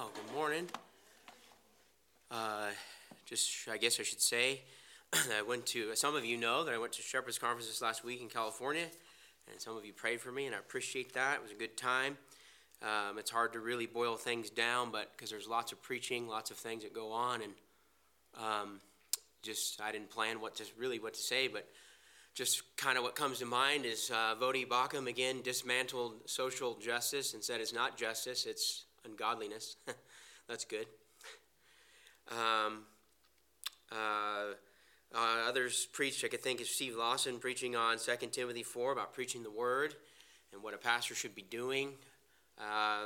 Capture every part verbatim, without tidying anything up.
Well, good morning. Uh, just, I guess I should say, I went to, some of you know that I went to Shepherd's Conference this last week in California, and some of you prayed for me, and I appreciate that. It was a good time. Um, it's hard to really boil things down, but because there's lots of preaching, lots of things that go on, and um, just, I didn't plan what to, really what to say, but just kind of what comes to mind is uh, Vodi Bakum again dismantled social justice and said it's not justice, it's ungodliness. That's good. Um, uh, uh, others preached, I could think of Steve Lawson preaching on Second Timothy four about preaching the word and what a pastor should be doing. Uh,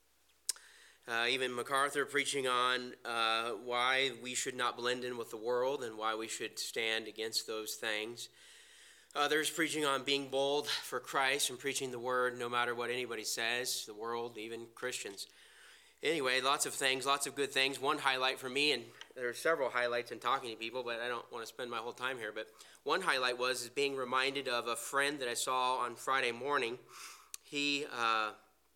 uh, even MacArthur preaching on uh, why we should not blend in with the world and why we should stand against those things. Others preaching on being bold for Christ and preaching the word no matter what anybody says, the world, even Christians. Anyway, lots of things, lots of good things. One highlight for me, and there are several highlights in talking to people, but I don't want to spend my whole time here. But one highlight was is being reminded of a friend that I saw on Friday morning. He, uh,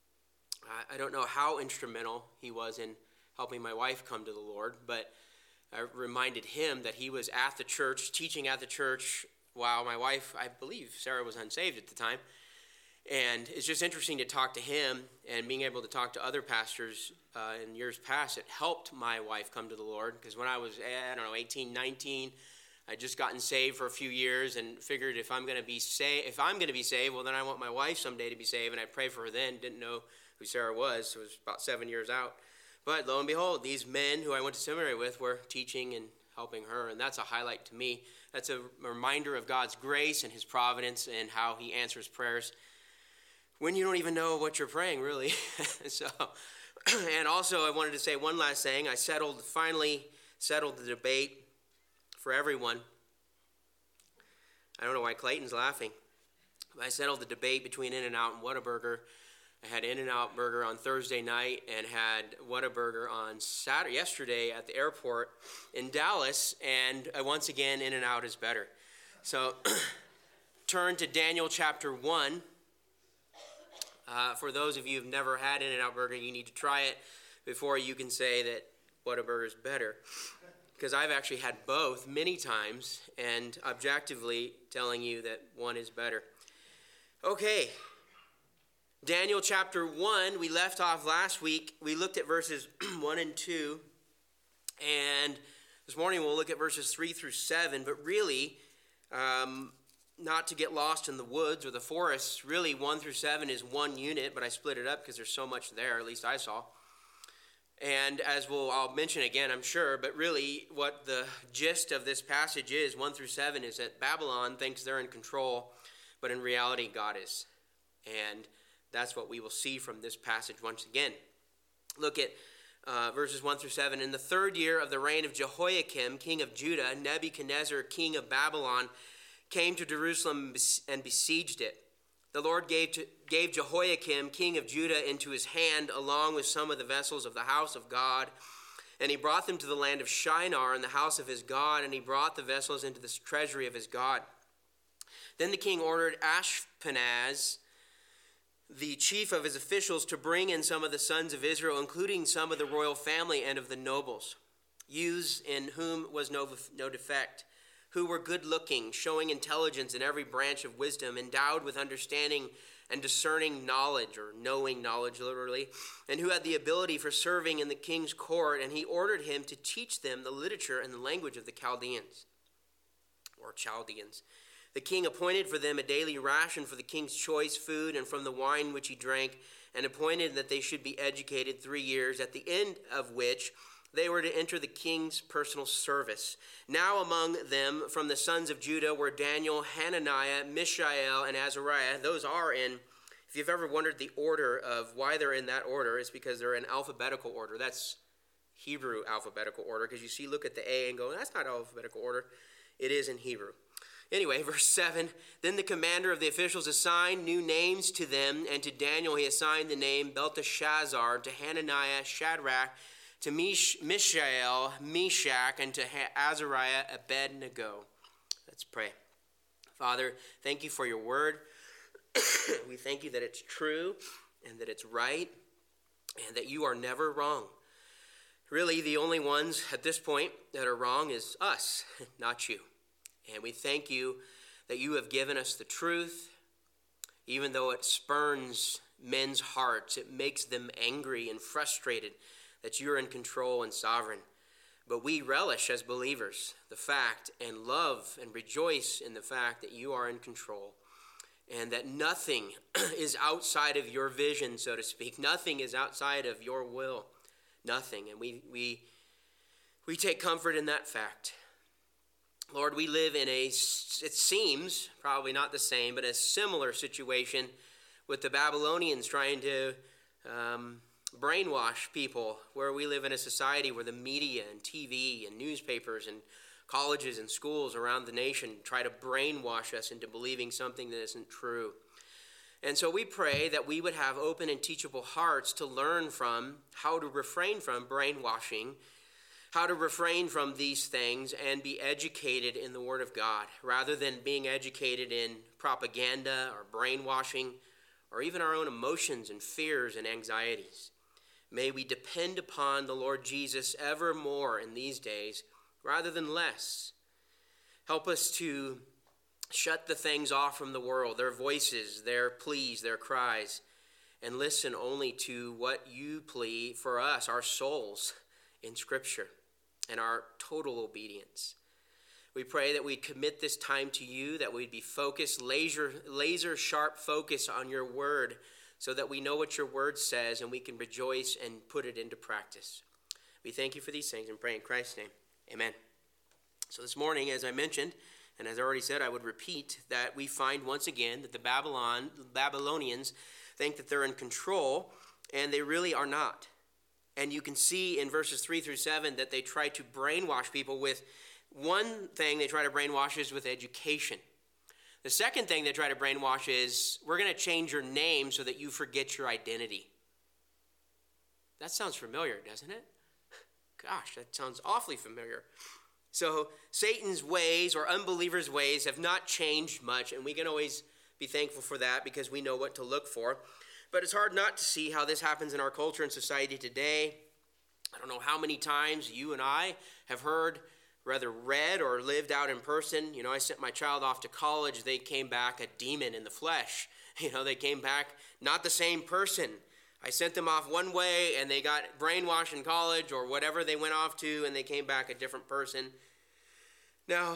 I don't know how instrumental he was in helping my wife come to the Lord, but I reminded him that he was at the church, teaching at the church, while my wife, I believe Sarah was unsaved at the time. And it's just interesting to talk to him and being able to talk to other pastors uh, in years past. It helped my wife come to the Lord because when I was, I don't know, eighteen, nineteen, I'd just gotten saved for a few years and figured if I'm going to be saved, if I'm going to be saved, well, then I want my wife someday to be saved. And I prayed for her then, didn't know who Sarah was. So it was about seven years out. But lo and behold, these men who I went to seminary with were teaching and helping her. And that's a highlight to me. That's a reminder of God's grace and his providence and how he answers prayers when you don't even know what you're praying, really. So, and also I wanted to say one last thing. I settled, finally settled the debate for everyone. I don't know why Clayton's laughing. But I settled the debate between In-N-Out and Whataburger. I had In-N-Out burger on Thursday night and had Whataburger on Saturday, yesterday at the airport in Dallas. And uh, once again, In-N-Out is better. So turn to Daniel chapter one. Uh, for those of you who've never had In-N-Out Burger, you need to try it before you can say that Whataburger is better. Because I've actually had both many times and objectively telling you that one is better. Okay, Daniel chapter one, we left off last week. We looked at verses one and two. And this morning we'll look at verses three through seven. But really, um, not to get lost in the woods or the forests, really one through seven is one unit, but I split it up because there's so much there, at least I saw. And as we'll, I'll mention again, I'm sure, but really what the gist of this passage is, one through seven, is that Babylon thinks they're in control, but in reality God is. And that's what we will see from this passage once again. Look at uh, verses one through seven. In the third year of the reign of Jehoiakim, king of Judah, Nebuchadnezzar, king of Babylon, came to Jerusalem and besieged it. The Lord gave, to, gave Jehoiakim, king of Judah, into his hand, along with some of the vessels of the house of God. And he brought them to the land of Shinar in the house of his God, and he brought the vessels into the treasury of his God. Then the king ordered Ashpenaz, the chief of his officials, to bring in some of the sons of Israel, including some of the royal family and of the nobles, youths in whom was no, no defect, who were good-looking, showing intelligence in every branch of wisdom, endowed with understanding and discerning knowledge, or knowing knowledge literally, and who had the ability for serving in the king's court, and he ordered him to teach them the literature and the language of the Chaldeans, or Chaldeans. The king appointed for them a daily ration for the king's choice food and from the wine which he drank, and appointed that they should be educated three years, at the end of which they were to enter the king's personal service. Now among them from the sons of Judah were Daniel, Hananiah, Mishael, and Azariah. Those are in, if you've ever wondered the order of why they're in that order, it's because they're in alphabetical order. That's Hebrew alphabetical order, because you see, look at the A and go, that's not alphabetical order. It is in Hebrew. Anyway, verse seven, then the commander of the officials assigned new names to them, and to Daniel he assigned the name Belteshazzar, to Hananiah, Shadrach, to Mish- Mishael, Meshach, and to Azariah, Abednego. Let's pray. Father, thank you for your word. We thank you that it's true and that it's right and that you are never wrong. Really, the only ones at this point that are wrong is us, not you. And we thank you that you have given us the truth, even though it spurns men's hearts. It makes them angry and frustrated that you're in control and sovereign. But we relish as believers the fact and love and rejoice in the fact that you are in control and that nothing is outside of your vision, so to speak. Nothing is outside of your will. Nothing. And we we we take comfort in that fact. Lord, we live in a, it seems, probably not the same, but a similar situation with the Babylonians trying to um, brainwash people, where we live in a society where the media and T V and newspapers and colleges and schools around the nation try to brainwash us into believing something that isn't true. And so we pray that we would have open and teachable hearts to learn from how to refrain from brainwashing, how to refrain from these things and be educated in the Word of God, rather than being educated in propaganda or brainwashing or even our own emotions and fears and anxieties. May we depend upon the Lord Jesus ever more in these days rather than less. Help us to shut the things off from the world, their voices, their pleas, their cries, and listen only to what you plea for us, our souls, in Scripture, and our total obedience. We pray that we'd commit this time to you, that we'd be focused, laser, laser sharp focus on your word, so that we know what your word says and we can rejoice and put it into practice. We thank you for these things and pray in Christ's name. Amen. So this morning, as I mentioned, and as I already said, I would repeat that we find once again that the Babylon, Babylonians think that they're in control, and they really are not. And you can see in verses three through seven that they try to brainwash people with one thing they try to brainwash is with education. The second thing they try to brainwash is, we're going to change your name so that you forget your identity. That sounds familiar, doesn't it? Gosh, that sounds awfully familiar. So Satan's ways or unbelievers' ways have not changed much, and we can always be thankful for that because we know what to look for. But it's hard not to see how this happens in our culture and society today. I don't know how many times you and I have heard, rather read or lived out in person. You know, I sent my child off to college. They came back a demon in the flesh. You know, they came back not the same person. I sent them off one way and they got brainwashed in college or whatever they went off to, and they came back a different person. Now,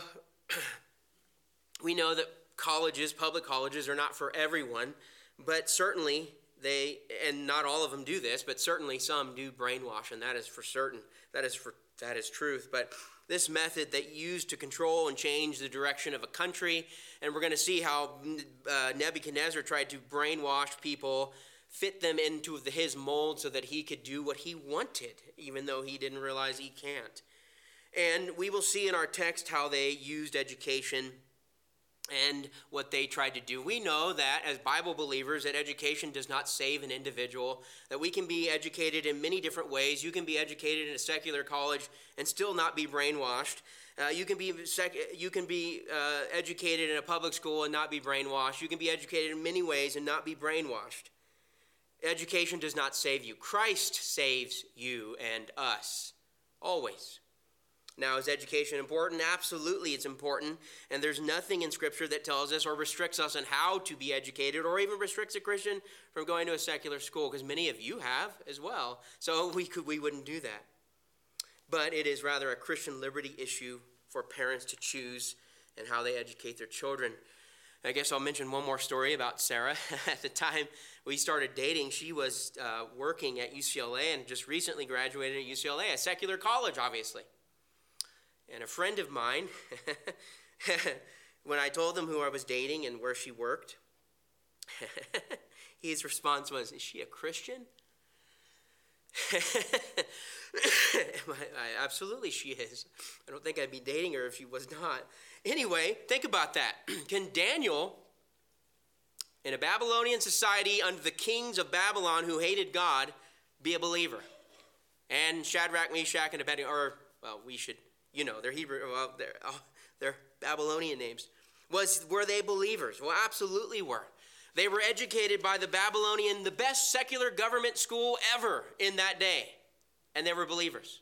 we know that colleges, public colleges, are not for everyone, but certainly they, and not all of them do this, but certainly some do brainwash, and that is for certain. That is for that is truth. But this method that used to control and change the direction of a country, and we're going to see how uh, Nebuchadnezzar tried to brainwash people, fit them into the, his mold so that he could do what he wanted, even though he didn't realize he can't. And we will see in our text how they used education and what they tried to do. We know that as Bible believers that education does not save an individual, that we can be educated in many different ways. You can be educated in a secular college and still not be brainwashed. Uh, you can be sec- you can be uh, educated in a public school and not be brainwashed. You can be educated in many ways and not be brainwashed. Education does not save you. Christ saves you and us, always. Now, is education important? Absolutely, it's important. And there's nothing in Scripture that tells us or restricts us on how to be educated or even restricts a Christian from going to a secular school, because many of you have as well. So we could we wouldn't do that. But it is rather a Christian liberty issue for parents to choose and how they educate their children. I guess I'll mention one more story about Sarah. At the time we started dating, she was uh, working at U C L A and just recently graduated at U C L A, a secular college, obviously. And a friend of mine, when I told him who I was dating and where she worked, his response was, "Is she a Christian?" I, I, absolutely she is. I don't think I'd be dating her if she was not. Anyway, think about that. Can Daniel, in a Babylonian society under the kings of Babylon who hated God, be a believer? And Shadrach, Meshach, and Abednego, or, well, we should... You know, they're Hebrew, well, they're, oh, they're Babylonian names. Was, were they believers? Well, absolutely were. They were educated by the Babylonian, the best secular government school ever in that day. and they were believers.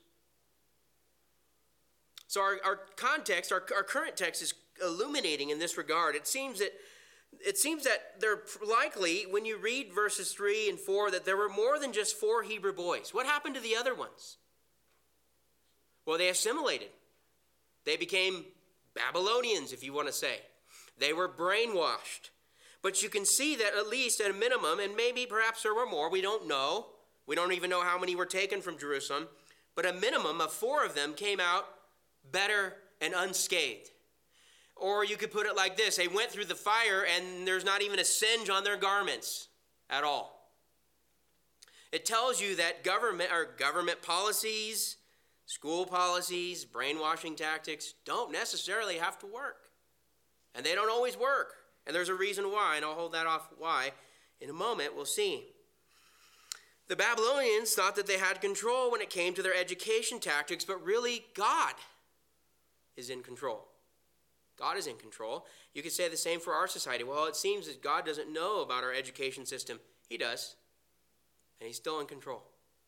So our, our context, our, our current text is illuminating in this regard. It seems that it seems that they're likely, when you read verses three and four, that there were more than just four Hebrew boys. What happened to the other ones? Well, they assimilated. They became Babylonians, if you want to say. They were brainwashed. But you can see that at least at a minimum, and maybe perhaps there were more, we don't know. We don't even know how many were taken from Jerusalem. But a minimum of four of them came out better and unscathed. Or you could put it like this: they went through the fire and there's not even a singe on their garments at all. It tells you that government or government policies, school policies, brainwashing tactics don't necessarily have to work. And they don't always work. And there's a reason why, and I'll hold that off why in a moment. We'll see. The Babylonians thought that they had control when it came to their education tactics, but really God is in control. God is in control. You could say the same for our society. Well, it seems that God doesn't know about our education system. He does. And he's still in control.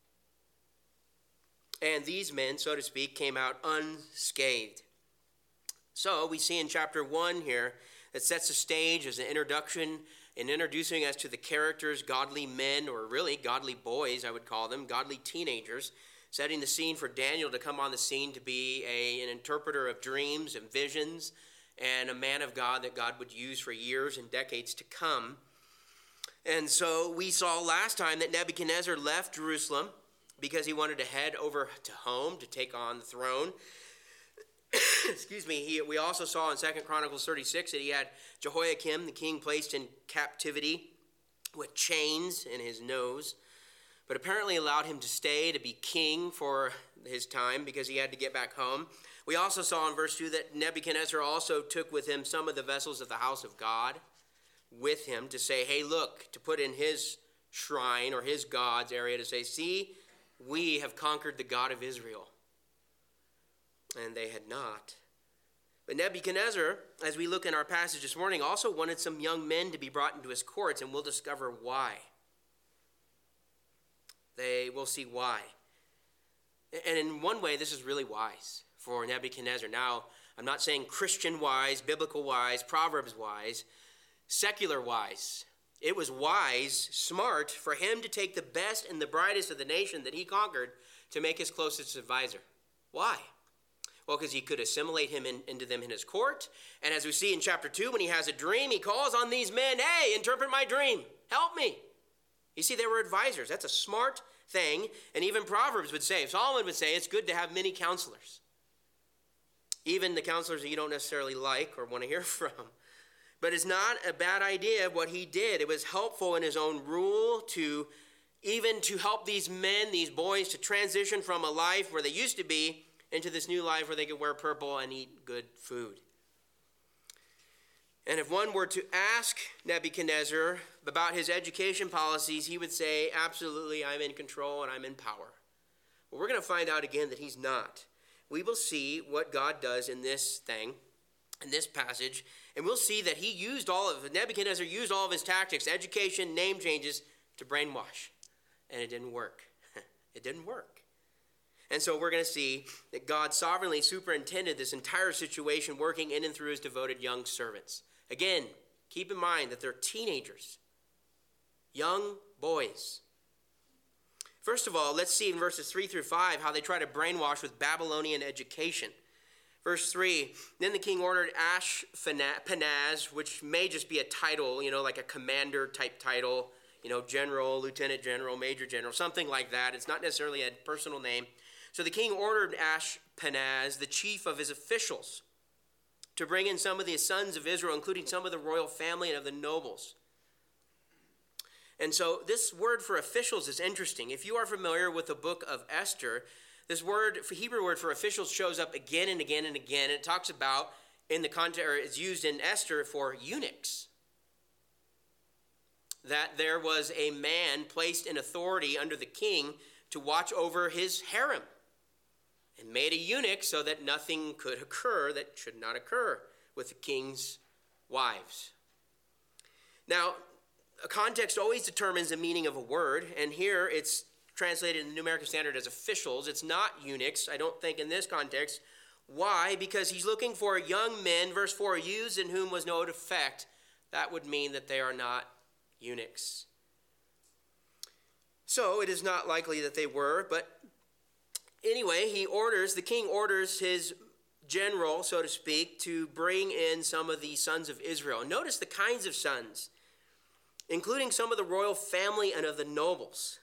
And these men, so to speak, came out unscathed. So we see in chapter one here that sets the stage as an introduction in introducing us to the characters, godly men, or really godly boys, I would call them, godly teenagers, setting the scene for Daniel to come on the scene to be a, an interpreter of dreams and visions, and a man of God that God would use for years and decades to come. And so we saw last time that Nebuchadnezzar left Jerusalem because he wanted to head over to home to take on the throne. Excuse me. He, we also saw in Second Chronicles thirty-six that he had Jehoiakim, the king, placed in captivity with chains in his nose, but apparently allowed him to stay to be king for his time because he had to get back home. We also saw in verse two that Nebuchadnezzar also took with him some of the vessels of the house of God with him to say, hey, look, to put in his shrine or his God's area to say, see, we have conquered the God of Israel. And they had not. But Nebuchadnezzar, as we look in our passage this morning, also wanted some young men to be brought into his courts, and we'll discover why. They will see why. And in one way, this is really wise for Nebuchadnezzar. Now, I'm not saying Christian wise, biblical wise, Proverbs wise, secular wise. It was wise, smart for him to take the best and the brightest of the nation that he conquered to make his closest advisor. Why? Well, because he could assimilate him in, into them in his court. And as we see in chapter two, when he has a dream, he calls on these men, hey, interpret my dream. Help me. You see, they were advisors. That's a smart thing. And even Proverbs would say, Solomon would say, it's good to have many counselors. Even the counselors that you don't necessarily like or want to hear from. But it's not a bad idea what he did. It was helpful in his own rule to even to help these men, these boys, to transition from a life where they used to be into this new life where they could wear purple and eat good food. And if one were to ask Nebuchadnezzar about his education policies, he would say, absolutely, I'm in control and I'm in power. Well, we're going to find out again that he's not. We will see what God does in this thing, in this passage, and we'll see that he used all of, Nebuchadnezzar used all of his tactics, education, name changes, to brainwash. And it didn't work. It didn't work. And so we're going to see that God sovereignly superintended this entire situation, working in and through his devoted young servants. Again, keep in mind that they're teenagers, young boys. First of all, let's see in verses three through five how they try to brainwash with Babylonian education. Verse three, then the king ordered Ashpenaz, which may just be a title, you know, like a commander type title, you know, general, lieutenant general, major general, something like that. It's not necessarily a personal name. So the king ordered Ashpenaz, the chief of his officials, to bring in some of the sons of Israel, including some of the royal family and of the nobles. And so this word for officials is interesting. If you are familiar with the book of Esther, this word, Hebrew word for officials, shows up again and again and again. And it talks about, in the context, or it's used in Esther for eunuchs. That there was a man placed in authority under the king to watch over his harem, and made a eunuch so that nothing could occur that should not occur with the king's wives. Now, a context always determines the meaning of a word, and here it's translated in the New American Standard as officials. It's not eunuchs, I don't think, in this context. Why? Because he's looking for young men, verse four, youths in whom was no defect. That would mean that they are not eunuchs. So it is not likely that they were, but anyway, he orders, the king orders his general, so to speak, to bring in some of the sons of Israel. Notice the kinds of sons, including some of the royal family and of the nobles.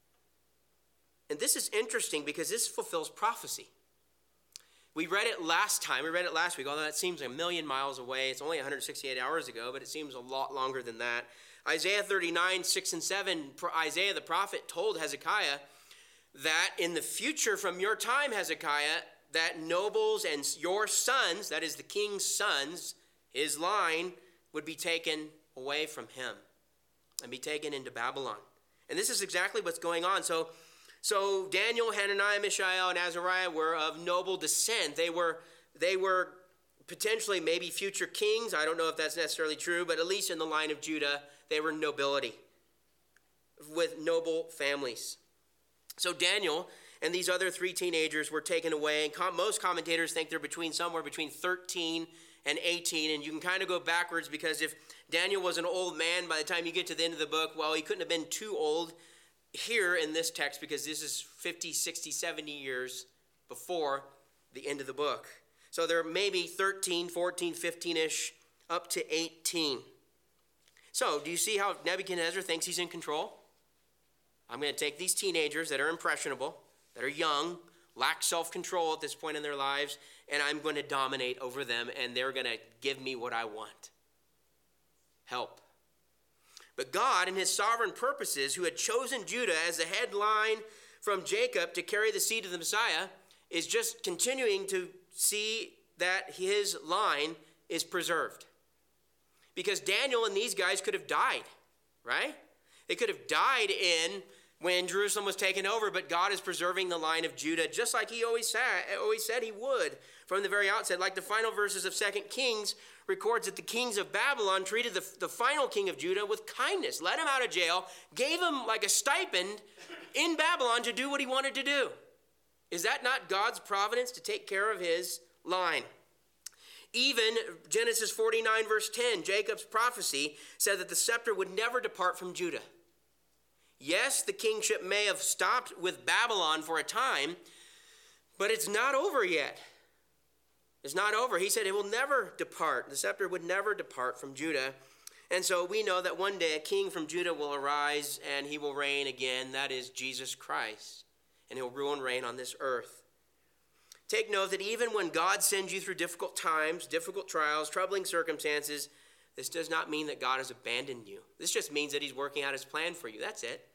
And this is interesting because this fulfills prophecy. We read it last time. We read it last week, although that seems a million miles away. It's only one hundred sixty-eight hours ago, but it seems a lot longer than that. Isaiah thirty-nine, six and seven, Isaiah the prophet told Hezekiah that in the future from your time, Hezekiah, that nobles and your sons, that is the king's sons, his line, would be taken away from him and be taken into Babylon. And this is exactly what's going on. So, so Daniel, Hananiah, Mishael, and Azariah were of noble descent. They were, they were potentially maybe future kings. I don't know if that's necessarily true, but at least in the line of Judah, they were nobility with noble families. So Daniel and these other three teenagers were taken away. And com- most commentators think they're between somewhere between thirteen and eighteen. And you can kind of go backwards because if Daniel was an old man by the time you get to the end of the book, well, he couldn't have been too old here in this text because this is fifty, sixty, seventy years before the end of the book. So they're maybe thirteen, fourteen, fifteen-ish, up to eighteen. So do you see how Nebuchadnezzar thinks he's in control? I'm going to take these teenagers that are impressionable, that are young, lack self-control at this point in their lives, and I'm going to dominate over them, and they're going to give me what I want. Help. But God, in his sovereign purposes, who had chosen Judah as the headline from Jacob to carry the seed of the Messiah, is just continuing to see that his line is preserved. Because Daniel and these guys could have died, right? They could have died in when Jerusalem was taken over, but God is preserving the line of Judah just like he always said, always said he would from the very outset. Like the final verses of Second Kings records that the kings of Babylon treated the, the final king of Judah with kindness, let him out of jail, gave him like a stipend in Babylon to do what he wanted to do. Is that not God's providence to take care of his line? Even Genesis forty-nine verse ten, Jacob's prophecy said that the scepter would never depart from Judah. Yes, the kingship may have stopped with Babylon for a time, but it's not over yet. It's not over. He said it will never depart. The scepter would never depart from Judah. And so we know that one day a king from Judah will arise and he will reign again. That is Jesus Christ. And he'll rule and reign on this earth. Take note that even when God sends you through difficult times, difficult trials, troubling circumstances, this does not mean that God has abandoned you. This just means that he's working out his plan for you. That's it.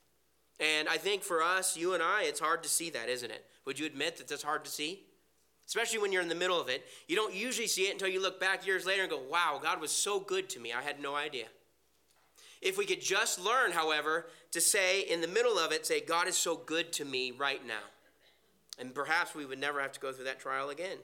And I think for us, you and I, it's hard to see that, isn't it? Would you admit that that's hard to see? Especially when you're in the middle of it. You don't usually see it until you look back years later and go, wow, God was so good to me. I had no idea. If we could just learn, however, to say in the middle of it, say, God is so good to me right now. And perhaps we would never have to go through that trial again.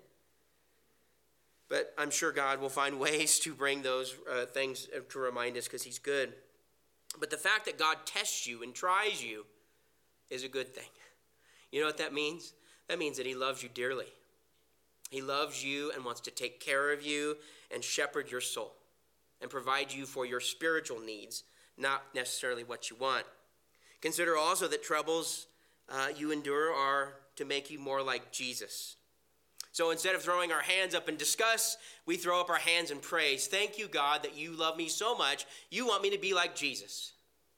But I'm sure God will find ways to bring those uh, things to remind us because he's good. But the fact that God tests you and tries you is a good thing. You know what that means? That means that he loves you dearly. He loves you and wants to take care of you and shepherd your soul and provide you for your spiritual needs, not necessarily what you want. Consider also that troubles uh, you endure are to make you more like Jesus. So instead of throwing our hands up in disgust, we throw up our hands in praise. Thank you, God, that you love me so much. You want me to be like Jesus.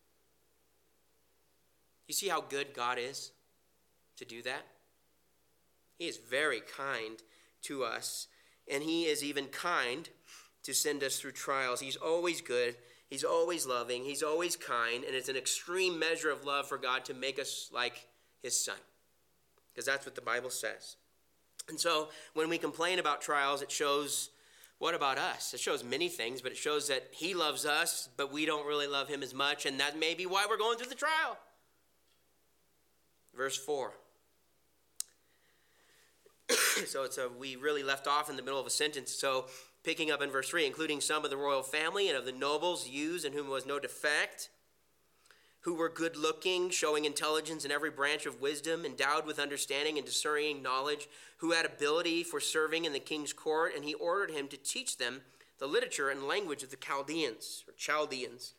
You see how good God is to do that? He is very kind to us, and he is even kind to send us through trials. He's always good. He's always loving. He's always kind, and it's an extreme measure of love for God to make us like his son, because that's what the Bible says. And so when we complain about trials, it shows, what about us? It shows many things, but it shows that he loves us, but we don't really love him as much, and that may be why we're going through the trial. Verse four. So it's a, we really left off in the middle of a sentence. So picking up in verse three, including some of the royal family and of the nobles, youths in whom was no defect. who were good looking, showing intelligence in every branch of wisdom, endowed with understanding and discerning knowledge, who had ability for serving in the king's court, and he ordered him to teach them the literature and language of the Chaldeans, or Chaldeans.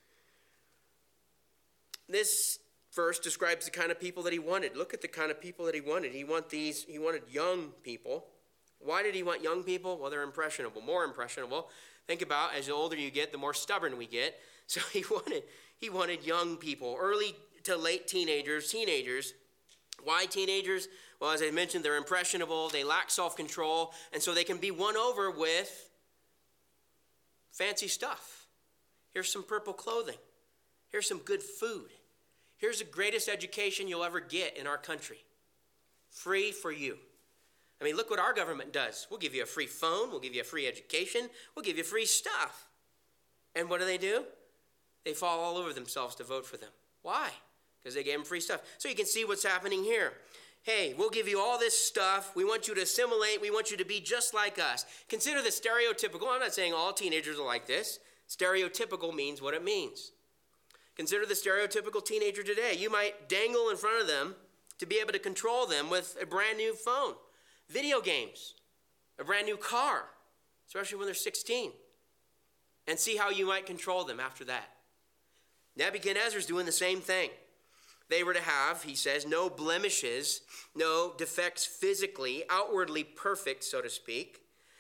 This verse describes the kind of people that he wanted. Look at the kind of people that he wanted. He want these, he wanted young people. Why did he want young people? Well, they're impressionable, more impressionable. Think about, as the older you get, the more stubborn we get. So he wanted he wanted young people, early to late teenagers, teenagers. Why teenagers? Well, as I mentioned, they're impressionable, they lack self-control, and so they can be won over with fancy stuff. Here's some purple clothing. Here's some good food. Here's the greatest education you'll ever get in our country. Free for you. I mean, look what our government does. We'll give you a free phone. We'll give you a free education. We'll give you free stuff. And what do they do? They fall all over themselves to vote for them. Why? Because they gave them free stuff. So you can see what's happening here. Hey, we'll give you all this stuff. We want you to assimilate. We want you to be just like us. Consider the stereotypical. I'm not saying all teenagers are like this. Stereotypical means what it means. Consider the stereotypical teenager today. You might dangle in front of them to be able to control them with a brand new phone, video games, a brand new car, especially when they're sixteen, and see how you might control them after that. Nebuchadnezzar's doing the same thing. They were to have, he says, no blemishes, no defects physically, outwardly perfect, so to speak.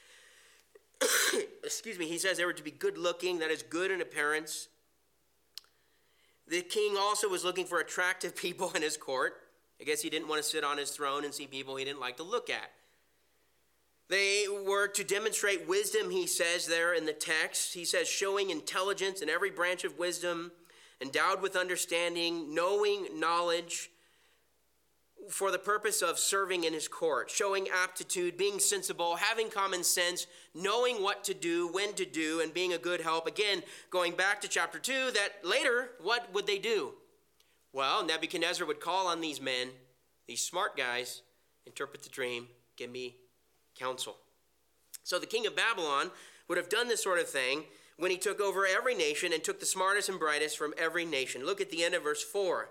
Excuse me, he says they were to be good looking, that is good in appearance. The king also was looking for attractive people in his court. I guess he didn't want to sit on his throne and see people he didn't like to look at. They were to demonstrate wisdom, he says there in the text. He says showing intelligence in every branch of wisdom, endowed with understanding, knowing knowledge, for the purpose of serving in his court, showing aptitude, being sensible, having common sense, knowing what to do, when to do, and being a good help. Again, going back to chapter two, that later, what would they do? Well, Nebuchadnezzar would call on these men, these smart guys, interpret the dream, give me counsel. So the king of Babylon would have done this sort of thing when he took over every nation and took the smartest and brightest from every nation. Look at the end of verse four.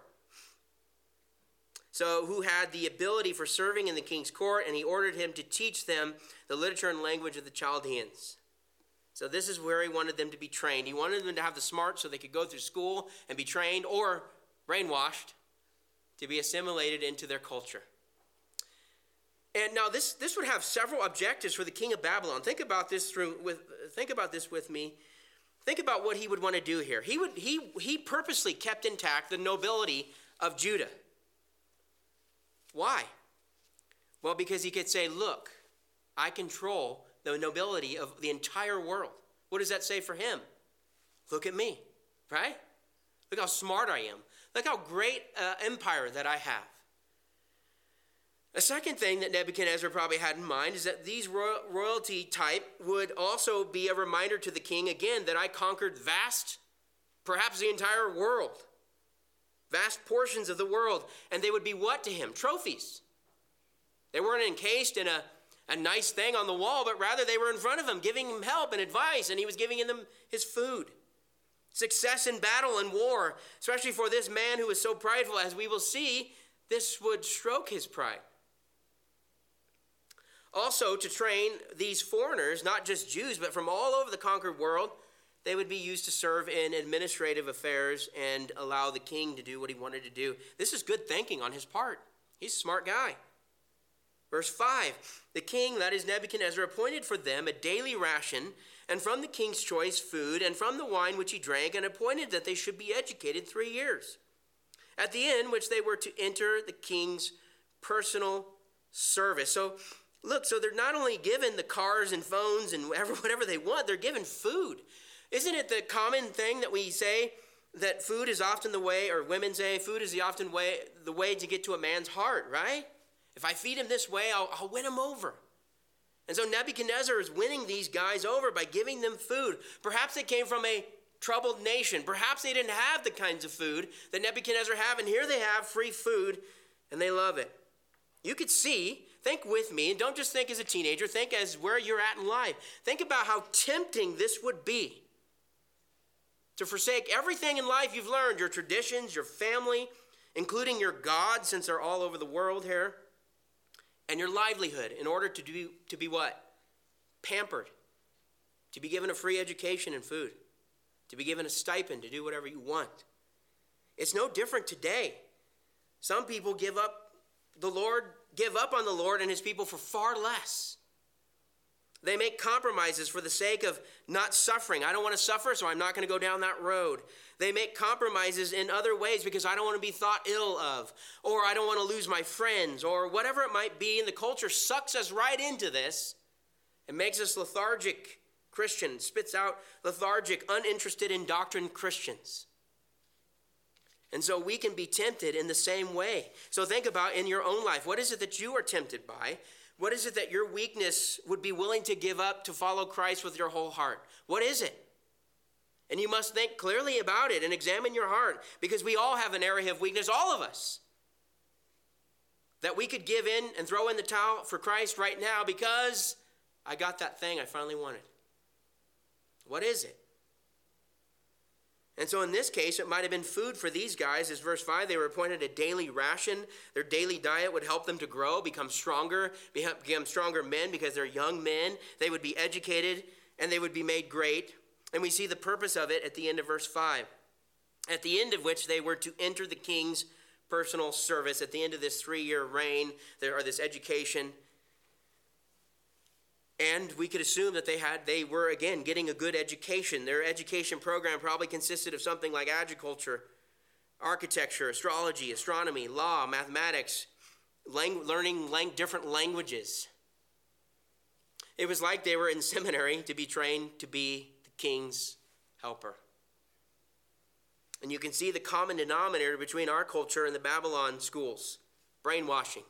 So who had the ability for serving in the king's court, and he ordered him to teach them the literature and language of the Chaldeans. So this is where he wanted them to be trained. He wanted them to have the smarts so they could go through school and be trained or brainwashed to be assimilated into their culture. And now this, this would have several objectives for the king of Babylon. Think about this through with think about this with me. Think about what he would want to do here. He would he he purposely kept intact the nobility of Judah. Why? Well, because he could say, look, I control the nobility of the entire world. What does that say for him? Look at me, right? Look how smart I am. Look how great uh, empire that I have. A second thing that Nebuchadnezzar probably had in mind is that these royal, royalty type would also be a reminder to the king, again, that I conquered vast, perhaps the entire world. Vast portions of the world. And they would be what to him? Trophies. They weren't encased in a, a nice thing on the wall, but rather they were in front of him, giving him help and advice, and he was giving them his food. Success in battle and war, especially for this man who was so prideful, as we will see, this would stroke his pride. Also, to train these foreigners, not just Jews, but from all over the conquered world, they would be used to serve in administrative affairs and allow the king to do what he wanted to do. This is good thinking on his part. He's a smart guy. Verse five, the king, that is Nebuchadnezzar, appointed for them a daily ration, and from the king's choice food, and from the wine which he drank, and appointed that they should be educated three years. At the end, which they were to enter the king's personal service. So, look, so they're not only given the cars and phones and whatever, whatever they want, they're given food. Isn't it the common thing that we say that food is often the way, or women say food is the often way, the way to get to a man's heart, right? If I feed him this way, I'll, I'll win him over. And so Nebuchadnezzar is winning these guys over by giving them food. Perhaps they came from a troubled nation. Perhaps they didn't have the kinds of food that Nebuchadnezzar have, and here they have free food, and they love it. You could see, think with me, and don't just think as a teenager, think as where you're at in life. Think about how tempting this would be. To forsake everything in life you've learned, your traditions, your family, including your God, since they're all over the world here, and your livelihood in order to do to be what? Pampered. To be given a free education and food. To be given a stipend to do whatever you want. It's no different today. Some people give up the Lord, give up on the Lord and his people for far less. They make compromises for the sake of not suffering. I don't want to suffer, so I'm not going to go down that road. They make compromises in other ways because I don't want to be thought ill of, or I don't want to lose my friends, or whatever it might be. And the culture sucks us right into this and makes us lethargic Christians, spits out lethargic, uninterested in doctrine Christians. And so we can be tempted in the same way. So think about in your own life, what is it that you are tempted by? What is it that your weakness would be willing to give up to follow Christ with your whole heart? What is it? And you must think clearly about it and examine your heart, because we all have an area of weakness, all of us, that we could give in and throw in the towel for Christ right now because I got that thing I finally wanted. What is it? And so in this case, it might have been food for these guys. As verse five, they were appointed a daily ration. Their daily diet would help them to grow, become stronger, become stronger men because they're young men. They would be educated and they would be made great. And we see the purpose of it at the end of verse five, at the end of which they were to enter the king's personal service at the end of this three-year reign, or this education. And we could assume that they had, they were, again, getting a good education. Their education program probably consisted of something like agriculture, architecture, astrology, astronomy, law, mathematics, lang- learning lang- different languages. It was like they were in seminary to be trained to be the king's helper. And you can see the common denominator between our culture and the Babylon schools: brainwashing.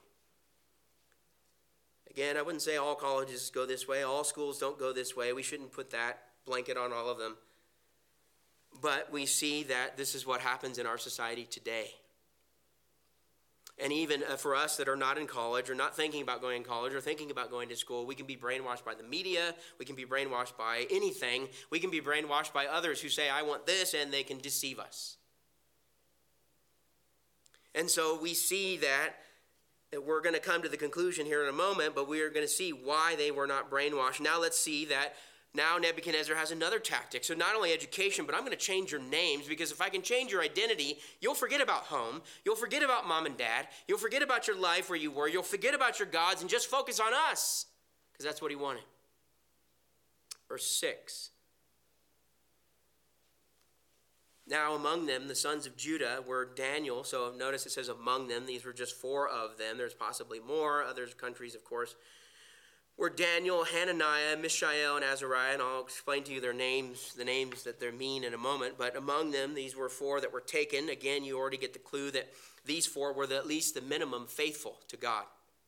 Again, I wouldn't say all colleges go this way. All schools don't go this way. We shouldn't put that blanket on all of them. But we see that this is what happens in our society today. And even for us that are not in college or not thinking about going to college or thinking about going to school, we can be brainwashed by the media. We can be brainwashed by anything. We can be brainwashed by others who say, I want this, and they can deceive us. And so we see that we're going to come to the conclusion here in a moment, but we are going to see why they were not brainwashed. Now let's see that now Nebuchadnezzar has another tactic. So not only education, but I'm going to change your names, because if I can change your identity, you'll forget about home. You'll forget about mom and dad. You'll forget about your life where you were. You'll forget about your gods and just focus on us, because that's what he wanted. Verse six. Now among them, the sons of Judah were Daniel. So notice it says among them. These were just four of them. There's possibly more. Other countries, of course, were Daniel, Hananiah, Mishael, and Azariah. And I'll explain to you their names, the names that they mean in a moment. But among them, these were four that were taken. Again, you already get the clue that these four were the, at least the minimum faithful to God.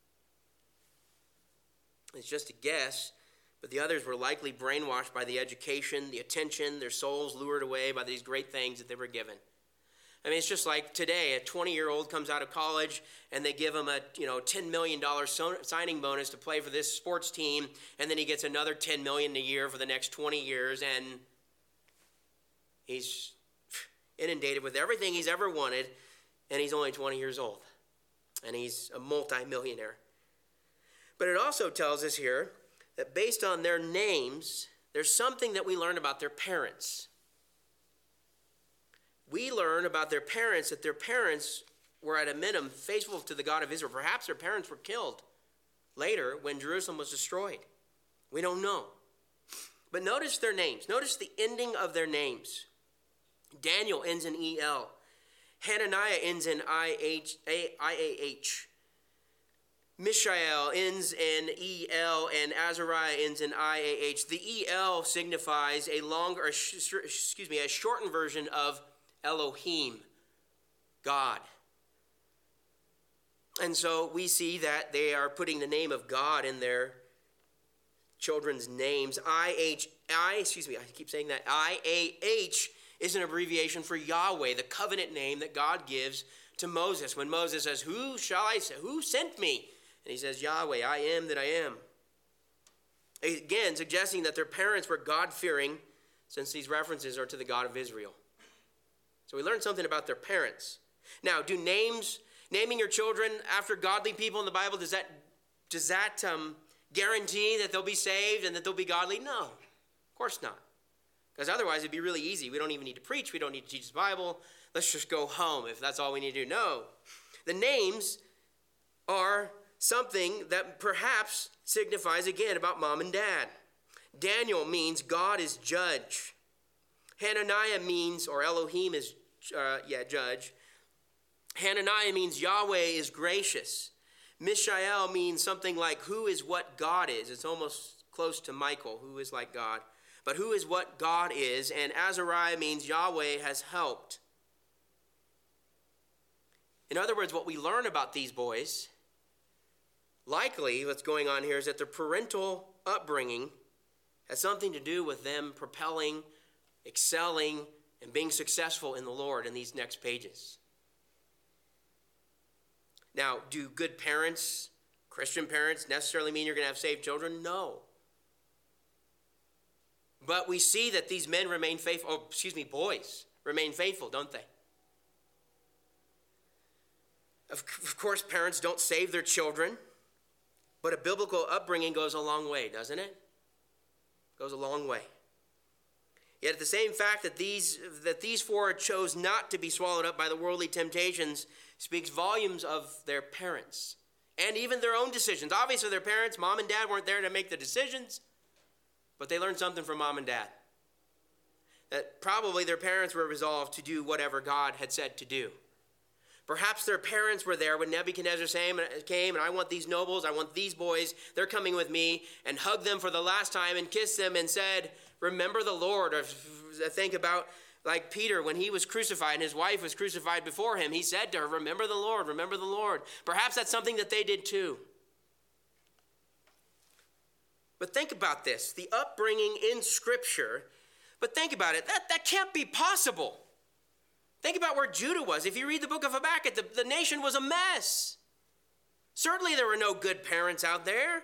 It's just a guess. But the others were likely brainwashed by the education, the attention, their souls lured away by these great things that they were given. I mean, it's just like today, a twenty-year-old comes out of college and they give him a you know ten million dollars so- signing bonus to play for this sports team, and then he gets another ten million dollars a year for the next twenty years, and he's inundated with everything he's ever wanted, and he's only twenty years old, and he's a multi-millionaire. But it also tells us here that based on their names, there's something that we learn about their parents. We learn about their parents that their parents were at a minimum faithful to the God of Israel. Perhaps their parents were killed later when Jerusalem was destroyed. We don't know. But notice their names. Notice the ending of their names. Daniel ends in E L. Hananiah ends in I A H. Mishael ends in E L, and Azariah ends in I A H. The E L signifies a longer, excuse me, a shortened version of Elohim, God. And so we see that they are putting the name of God in their children's names. I H I, excuse me, I keep saying that. I A H is an abbreviation for Yahweh, the covenant name that God gives to Moses. When Moses says, "Who shall I say? Who sent me?" And he says, Yahweh, I am that I am. Again, suggesting that their parents were God-fearing, since these references are to the God of Israel. So we learn something about their parents. Now, do names, naming your children after godly people in the Bible, does that, does that um, guarantee that they'll be saved and that they'll be godly? No, of course not. Because otherwise it'd be really easy. We don't even need to preach. We don't need to teach the Bible. Let's just go home if that's all we need to do. No. The names are something that perhaps signifies, again, about mom and dad. Daniel means God is judge. Hananiah means, or Elohim is, uh, yeah, judge. Hananiah means Yahweh is gracious. Mishael means something like who is what God is. It's almost close to Michael, who is like God. But who is what God is. And Azariah means Yahweh has helped. In other words, what we learn about these boys, likely what's going on here is that their parental upbringing has something to do with them propelling, excelling, and being successful in the Lord in these next pages. Now, do good parents, Christian parents, necessarily mean you're going to have saved children? No. But we see that these men remain faithful, oh, excuse me, boys remain faithful, don't they? Of, of course, parents don't save their children, but a biblical upbringing goes a long way, doesn't it? Goes a long way. Yet at the same fact that these, that these four chose not to be swallowed up by the worldly temptations speaks volumes of their parents and even their own decisions. Obviously, their parents, mom and dad, weren't there to make the decisions, but they learned something from mom and dad. That probably their parents were resolved to do whatever God had said to do. Perhaps their parents were there when Nebuchadnezzar came, and I want these nobles, I want these boys, they're coming with me, and hugged them for the last time and kissed them and said, remember the Lord. Or think about like Peter when he was crucified and his wife was crucified before him. He said to her, remember the Lord, remember the Lord. Perhaps that's something that they did too. But think about this, the upbringing in Scripture, but think about it, that, that can't be possible. Think about where Judah was. If you read the book of Habakkuk, the, the nation was a mess. Certainly there were no good parents out there.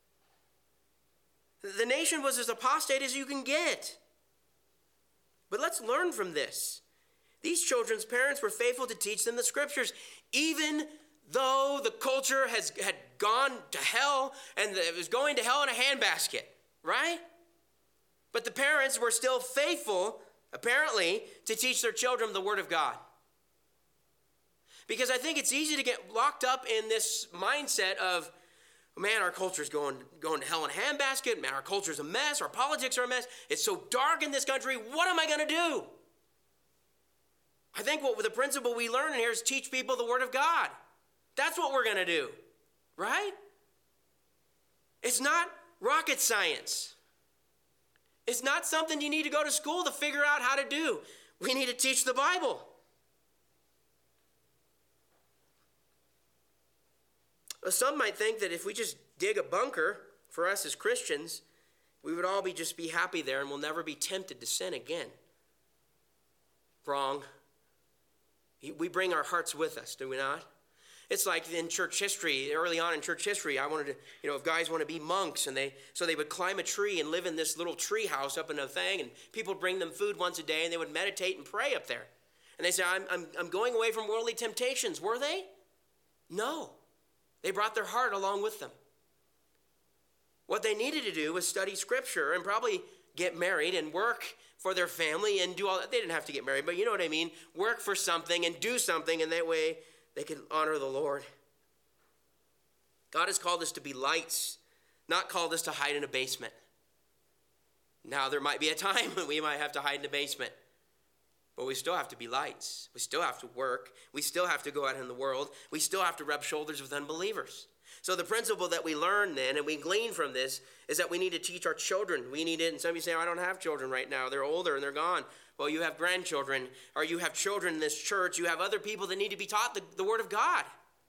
The nation was as apostate as you can get. But let's learn from this. These children's parents were faithful to teach them the Scriptures, even though the culture has had gone to hell and it was going to hell in a handbasket, right? But the parents were still faithful, apparently, to teach their children the Word of God. Because I think it's easy to get locked up in this mindset of, man, our culture's going, going to hell in a handbasket. Man, our culture's a mess. Our politics are a mess. It's so dark in this country. What am I going to do? I think what the principle we learn in here is teach people the Word of God. That's what we're going to do, right? It's not rocket science. It's not something you need to go to school to figure out how to do. We need to teach the Bible. Some might think that if we just dig a bunker for us as Christians, we would all be just be happy there and we'll never be tempted to sin again. Wrong. We bring our hearts with us, do we not? It's like in church history, early on in church history, I wanted to, you know, if guys want to be monks, and they, so they would climb a tree and live in this little tree house up in a thing, and people would bring them food once a day, and they would meditate and pray up there. And they say, I'm, I'm, I'm going away from worldly temptations. Were they? No. They brought their heart along with them. What they needed to do was study Scripture and probably get married and work for their family and do all that. They didn't have to get married, but you know what I mean. Work for something and do something, and that way they could honor the Lord. God has called us to be lights, not called us to hide in a basement. Now, there might be a time when we might have to hide in a basement, but we still have to be lights. We still have to work. We still have to go out in the world. We still have to rub shoulders with unbelievers. So the principle that we learn then, and we glean from this, is that we need to teach our children. We need it, and some of you say, oh, I don't have children right now. They're older and they're gone. Well, you have grandchildren, or you have children in this church. You have other people that need to be taught the, the Word of God.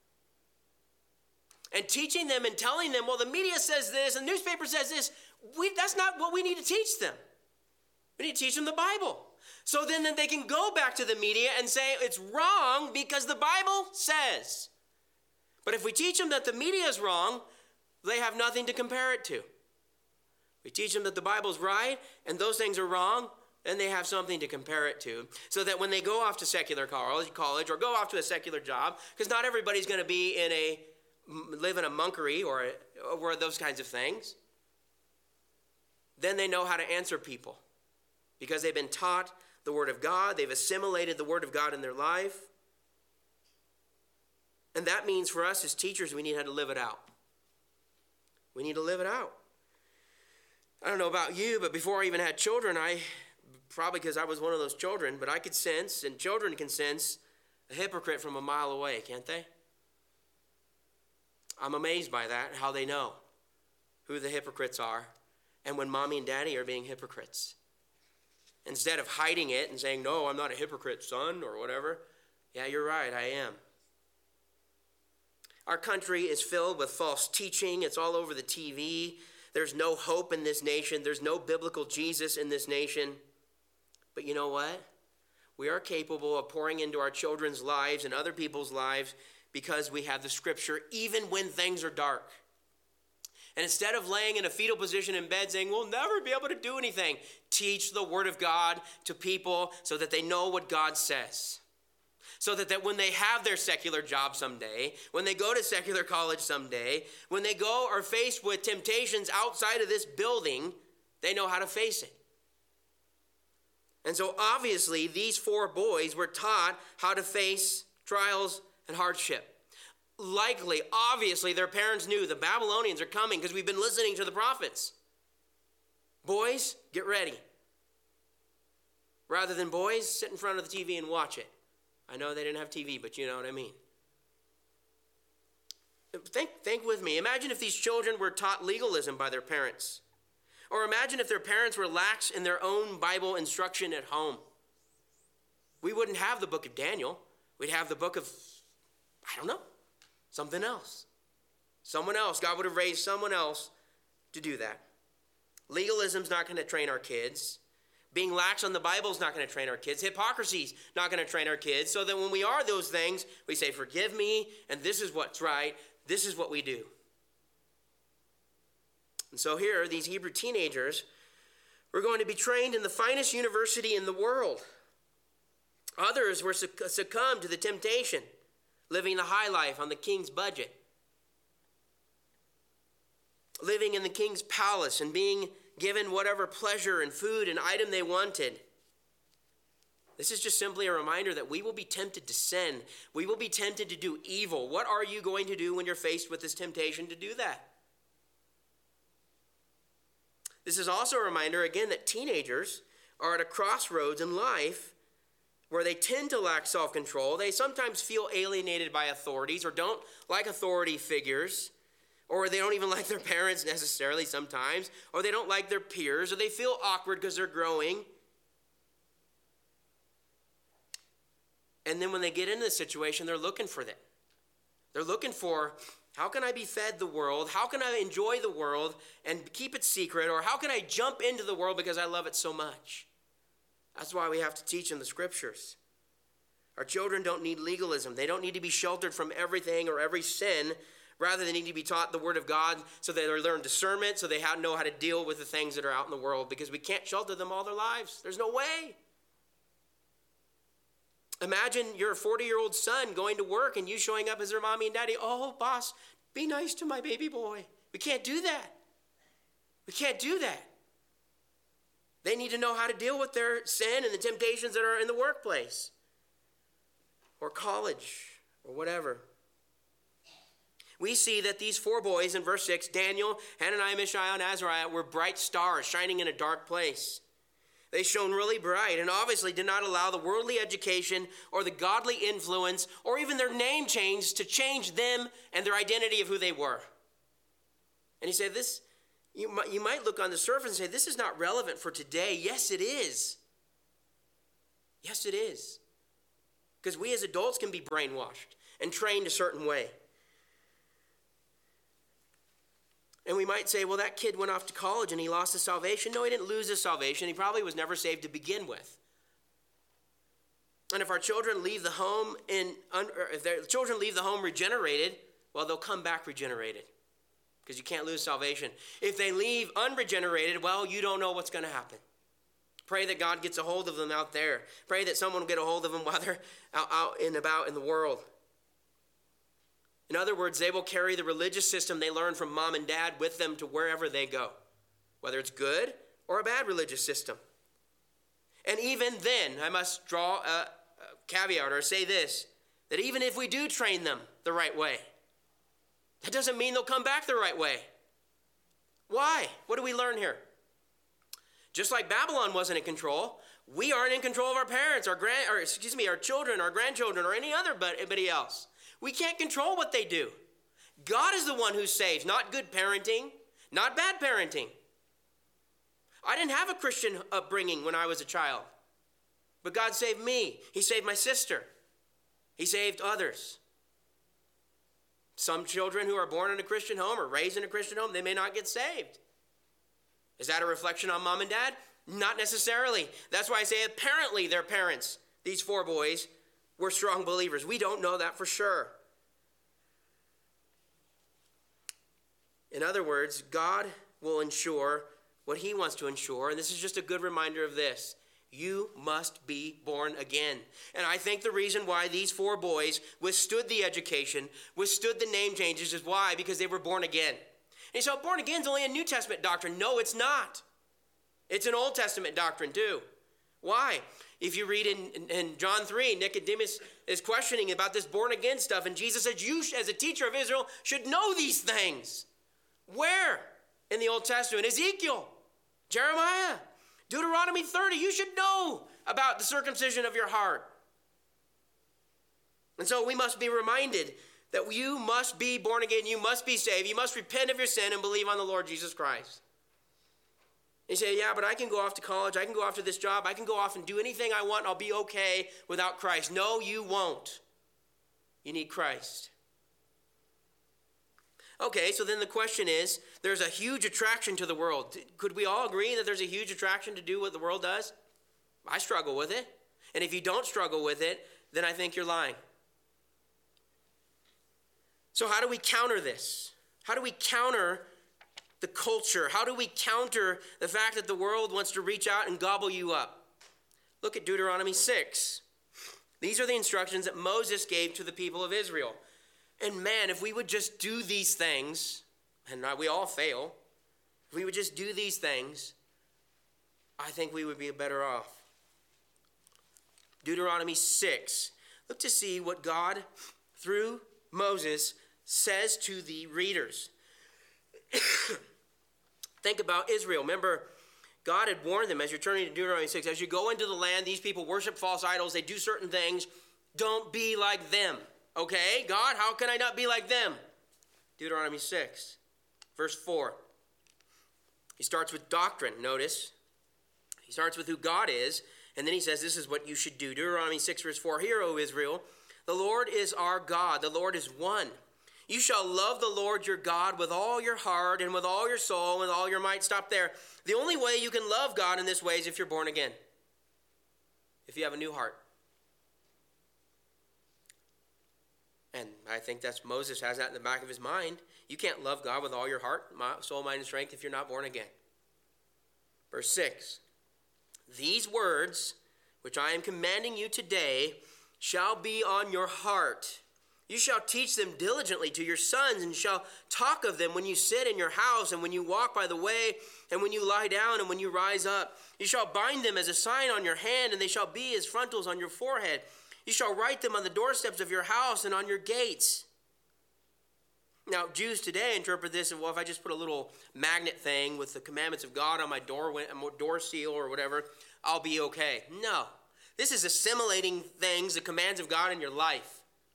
And teaching them and telling them, well, the media says this, and the newspaper says this. We, that's not what we need to teach them. We need to teach them the Bible. So then, then they can go back to the media and say it's wrong because the Bible says. But if we teach them that the media is wrong, they have nothing to compare it to. We teach them that the Bible's right and those things are wrong, and they have something to compare it to, so that when they go off to secular college, college or go off to a secular job, because not everybody's going to be in a, live in a monkery or, a, or those kinds of things, then they know how to answer people because they've been taught the Word of God. They've assimilated the Word of God in their life. And that means for us as teachers, we need how to live it out. We need to live it out. I don't know about you, but before I even had children, I, probably because I was one of those children, but I could sense, and children can sense, a hypocrite from a mile away, can't they? I'm amazed by that, how they know who the hypocrites are, and when mommy and daddy are being hypocrites. Instead of hiding it and saying, no, I'm not a hypocrite, son, or whatever. Yeah, you're right, I am. Our country is filled with false teaching. It's all over the T V. There's no hope in this nation. There's no biblical Jesus in this nation. But you know what? We are capable of pouring into our children's lives and other people's lives because we have the Scripture, even when things are dark. And instead of laying in a fetal position in bed saying, we'll never be able to do anything, teach the Word of God to people so that they know what God says. So that, that when they have their secular job someday, when they go to secular college someday, when they go or faced with temptations outside of this building, they know how to face it. And so obviously these four boys were taught how to face trials and hardship. Likely, obviously, their parents knew the Babylonians are coming because we've been listening to the prophets. Boys, get ready. Rather than boys, sit in front of the T V and watch it. I know they didn't have T V, but you know what I mean. Think, think with me. Imagine if these children were taught legalism by their parents. Or imagine if their parents were lax in their own Bible instruction at home. We wouldn't have the book of Daniel. We'd have the book of, I don't know, something else. Someone else. God would have raised someone else to do that. Legalism's not going to train our kids. Being lax on the Bible is not going to train our kids. Hypocrisy's not going to train our kids. So that when we are those things, we say, forgive me, and this is what's right. This is what we do. And so here, these Hebrew teenagers were going to be trained in the finest university in the world. Others were succumbed to the temptation, living the high life on the king's budget, living in the king's palace and being given whatever pleasure and food and item they wanted. This is just simply a reminder that we will be tempted to sin. We will be tempted to do evil. What are you going to do when you're faced with this temptation to do that? This is also a reminder, again, that teenagers are at a crossroads in life where they tend to lack self-control. They sometimes feel alienated by authorities or don't like authority figures, or they don't even like their parents necessarily sometimes, or they don't like their peers, or they feel awkward because they're growing. And then when they get into the situation, they're looking for that. They're looking for, how can I be fed the world? How can I enjoy the world and keep it secret? Or how can I jump into the world because I love it so much? That's why we have to teach in the Scriptures. Our children don't need legalism. They don't need to be sheltered from everything or every sin. Rather, they need to be taught the Word of God so they learn discernment, so they know how to deal with the things that are out in the world, because we can't shelter them all their lives. There's no way. Imagine your forty-year-old son going to work and you showing up as their mommy and daddy. Oh, boss, be nice to my baby boy. We can't do that. We can't do that. They need to know how to deal with their sin and the temptations that are in the workplace or college or whatever. We see that these four boys in verse six, Daniel, Hananiah, Mishael, and Azariah, were bright stars shining in a dark place. They shone really bright and obviously did not allow the worldly education or the godly influence or even their name change to change them and their identity of who they were. And he said, this, you might, you might look on the surface and say, this is not relevant for today. Yes, it is. Yes, it is. Because we as adults can be brainwashed and trained a certain way. And we might say, well, that kid went off to college and he lost his salvation. No, he didn't lose his salvation. He probably was never saved to begin with. And if our children leave the home in, if their children leave the home regenerated, well, they'll come back regenerated, because you can't lose salvation. If they leave unregenerated, well, you don't know what's going to happen. Pray that God gets a hold of them out there. Pray that someone will get a hold of them while they're out, out and about in the world. In other words, they will carry the religious system they learned from mom and dad with them to wherever they go, whether it's good or a bad religious system. And even then, I must draw a, a caveat or say this, that even if we do train them the right way, that doesn't mean they'll come back the right way. Why? What do we learn here? Just like Babylon wasn't in control, we aren't in control of our parents, our grand, or excuse me, our children, our grandchildren, or any other anybody else. We can't control what they do. God is the one who saves, not good parenting, not bad parenting. I didn't have a Christian upbringing when I was a child, but God saved me. He saved my sister. He saved others. Some children who are born in a Christian home or raised in a Christian home, they may not get saved. Is that a reflection on mom and dad? Not necessarily. That's why I say apparently their parents, these four boys, were strong believers. We don't know that for sure. In other words, God will ensure what he wants to ensure, and this is just a good reminder of this. You must be born again. And I think the reason why these four boys withstood the education, withstood the name changes is why? Because they were born again. And so born again is only a New Testament doctrine. No, it's not. It's an Old Testament doctrine too. Why? If you read in, in, in John three, Nicodemus is questioning about this born again stuff, and Jesus says, you as a teacher of Israel should know these things. Where? In the Old Testament. Ezekiel, Jeremiah, Deuteronomy thirty. You should know about the circumcision of your heart. And so we must be reminded that you must be born again. You must be saved. You must repent of your sin and believe on the Lord Jesus Christ. You say, yeah, but I can go off to college. I can go off to this job. I can go off and do anything I want. I'll be okay without Christ. No, you won't. You need Christ. Okay, so then the question is, there's a huge attraction to the world. Could we all agree that there's a huge attraction to do what the world does? I struggle with it. And if you don't struggle with it, then I think you're lying. So how do we counter this? How do we counter the culture? How do we counter the fact that the world wants to reach out and gobble you up? Look at Deuteronomy six. These are the instructions that Moses gave to the people of Israel. And man, if we would just do these things, and we all fail, if we would just do these things, I think we would be better off. Deuteronomy six. Look to see what God, through Moses, says to the readers. Think about Israel. Remember, God had warned them, as you're turning to Deuteronomy six, as you go into the land, these people worship false idols, they do certain things. Don't be like them. Okay, God, how can I not be like them? Deuteronomy six, verse four. He starts with doctrine, notice. He starts with who God is, and then he says this is what you should do. Deuteronomy six, verse four, Hear, O Israel, the Lord is our God, the Lord is one. You shall love the Lord your God with all your heart and with all your soul and with all your might. Stop there. The only way you can love God in this way is if you're born again. If you have a new heart. And I think that's Moses has that in the back of his mind. You can't love God with all your heart, soul, mind, and strength if you're not born again. Verse six. These words, which I am commanding you today, shall be on your heart. You shall teach them diligently to your sons, and shall talk of them when you sit in your house, and when you walk by the way, and when you lie down, and when you rise up. You shall bind them as a sign on your hand, and they shall be as frontals on your forehead. You shall write them on the doorsteps of your house and on your gates. Now, Jews today interpret this as, well, if I just put a little magnet thing with the commandments of God on my door, door seal or whatever, I'll be okay. No. This is assimilating things, the commands of God in your life.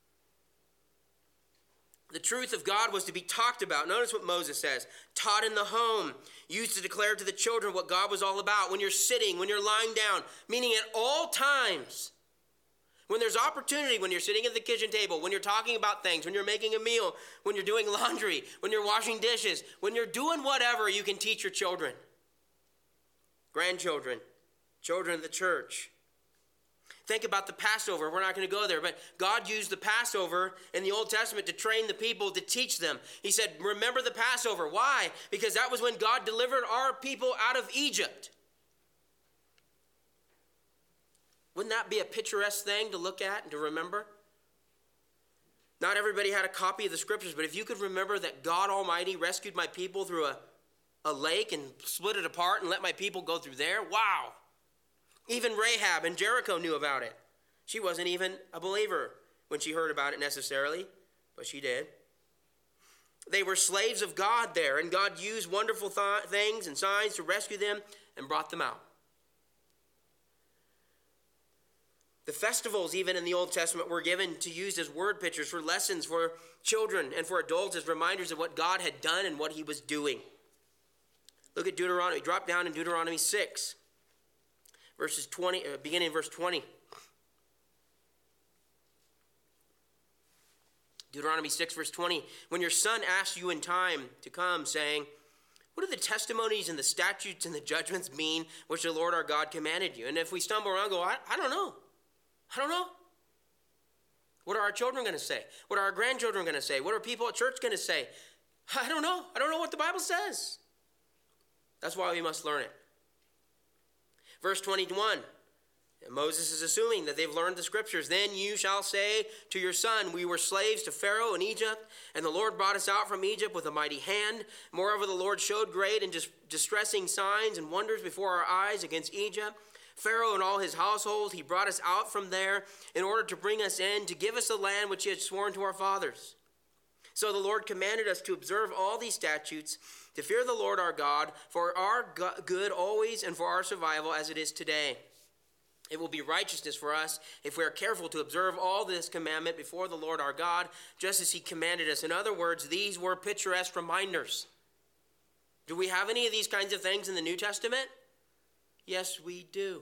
The truth of God was to be talked about. Notice what Moses says. Taught in the home. Used to declare to the children what God was all about. When you're sitting, when you're lying down. Meaning at all times. When there's opportunity, when you're sitting at the kitchen table, when you're talking about things, when you're making a meal, when you're doing laundry, when you're washing dishes, when you're doing whatever, you can teach your children. Grandchildren. Children of the church. Think about the Passover. We're not going to go there, but God used the Passover in the Old Testament to train the people, to teach them. He said, remember the Passover. Why? Because that was when God delivered our people out of Egypt. Wouldn't that be a picturesque thing to look at and to remember? Not everybody had a copy of the scriptures, but if you could remember that God Almighty rescued my people through a, a lake and split it apart and let my people go through there, wow. Even Rahab in Jericho knew about it. She wasn't even a believer when she heard about it necessarily, but she did. They were slaves of God there, and God used wonderful th- things and signs to rescue them and brought them out. The festivals, even in the Old Testament, were given to use as word pictures for lessons for children and for adults as reminders of what God had done and what he was doing. Look at Deuteronomy. Drop down in Deuteronomy six, verses twenty, uh, beginning in verse twenty. Deuteronomy six, verse twenty. When your son asks you in time to come, saying, what do the testimonies and the statutes and the judgments mean which the Lord our God commanded you? And if we stumble around and go, I, I don't know. I don't know. What are our children going to say? What are our grandchildren going to say? What are people at church going to say? I don't know. I don't know what the Bible says. That's why we must learn it. Verse twenty-one. Moses is assuming that they've learned the scriptures. Then you shall say to your son, we were slaves to Pharaoh in Egypt, and the Lord brought us out from Egypt with a mighty hand. Moreover, the Lord showed great and dis- distressing signs and wonders before our eyes against Egypt. Pharaoh and all his household, he brought us out from there in order to bring us in, to give us the land which he had sworn to our fathers. So the Lord commanded us to observe all these statutes, to fear the Lord our God, for our good always and for our survival as it is today. It will be righteousness for us if we are careful to observe all this commandment before the Lord our God, just as he commanded us. In other words, these were picturesque reminders. Do we have any of these kinds of things in the New Testament? Yes, we do.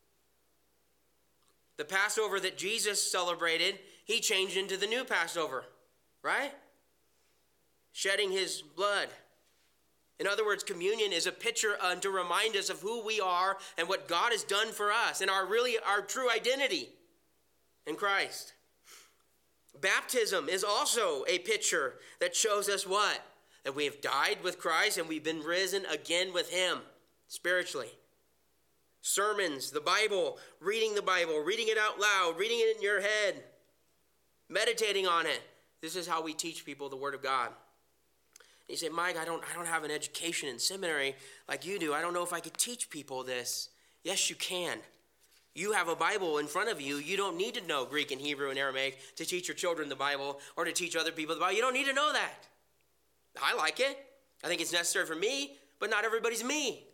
The Passover that Jesus celebrated, he changed into the new Passover, right? Shedding his blood. In other words, communion is a picture uh, to remind us of who we are and what God has done for us and our really our true identity in Christ. Baptism is also a picture that shows us what? That we have died with Christ and we've been risen again with him spiritually. Sermons, the Bible, reading the Bible, reading it out loud, reading it in your head, meditating on it. This is how we teach people the Word of God. You say, Mike, I don't, I don't have an education in seminary like you do. I don't know if I could teach people this. Yes, you can. You have a Bible in front of you. You don't need to know Greek and Hebrew and Aramaic to teach your children the Bible or to teach other people the Bible. You don't need to know that. I like it. I think it's necessary for me, but not everybody's me.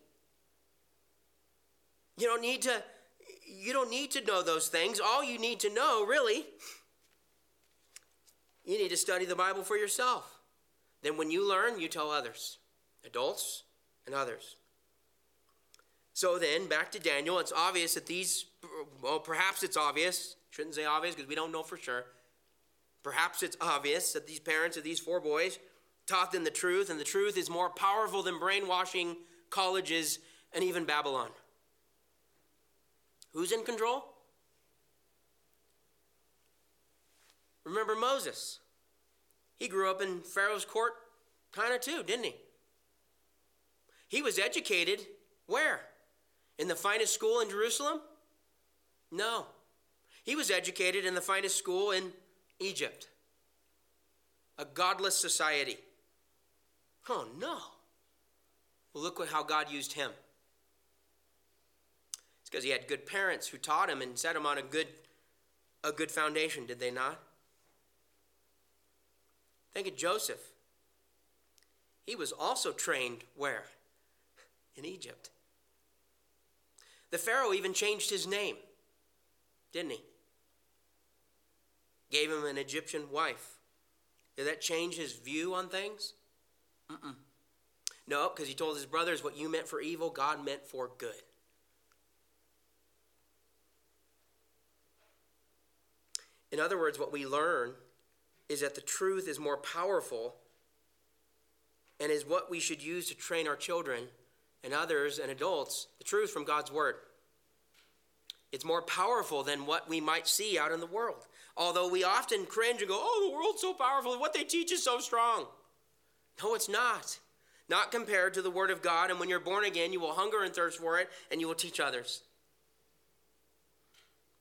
You don't need to, you don't need to know those things. All you need to know, really, you need to study the Bible for yourself. Then when you learn, you tell others, adults and others. So then, back to Daniel, it's obvious that these, well, perhaps it's obvious. Shouldn't say obvious because we don't know for sure. Perhaps it's obvious that these parents of these four boys taught them the truth, and the truth is more powerful than brainwashing, colleges, and even Babylon. Who's in control? Remember Moses. He grew up in Pharaoh's court kind of too, didn't he? He was educated where? In the finest school in Jerusalem? No. He was educated in the finest school in Egypt. A godless society. Oh no. Well, look how God used him. It's because he had good parents who taught him and set him on a good, a good foundation, did they not? Think of Joseph. He was also trained where? In Egypt. The Pharaoh even changed his name, didn't he? Gave him an Egyptian wife. Did that change his view on things? Mm-mm. No, because he told his brothers, what you meant for evil, God meant for good. In other words, what we learn is that the truth is more powerful and is what we should use to train our children and others and adults, the truth from God's word. It's more powerful than what we might see out in the world. Although we often cringe and go, oh, the world's so powerful, what they teach is so strong. No, it's not. Not compared to the word of God. And when you're born again, you will hunger and thirst for it, and you will teach others.